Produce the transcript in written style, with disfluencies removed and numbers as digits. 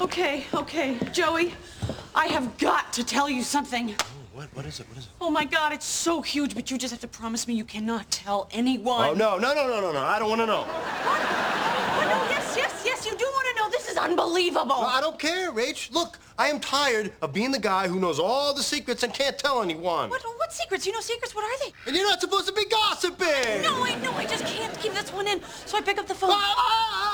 Okay, Joey, I have got to tell you something. Oh, what is it? Oh, my God, it's so huge, but you just have to promise me you cannot tell anyone. Oh, no. I don't want to know. What? Oh, no, yes, you do want to know. This is unbelievable. No, I don't care, Rach. Look, I am tired of being the guy who knows all the secrets and can't tell anyone. What secrets? You know secrets? What are they? And you're not supposed to be gossiping. No, I know. I just can't keep this one in. So I pick up the phone.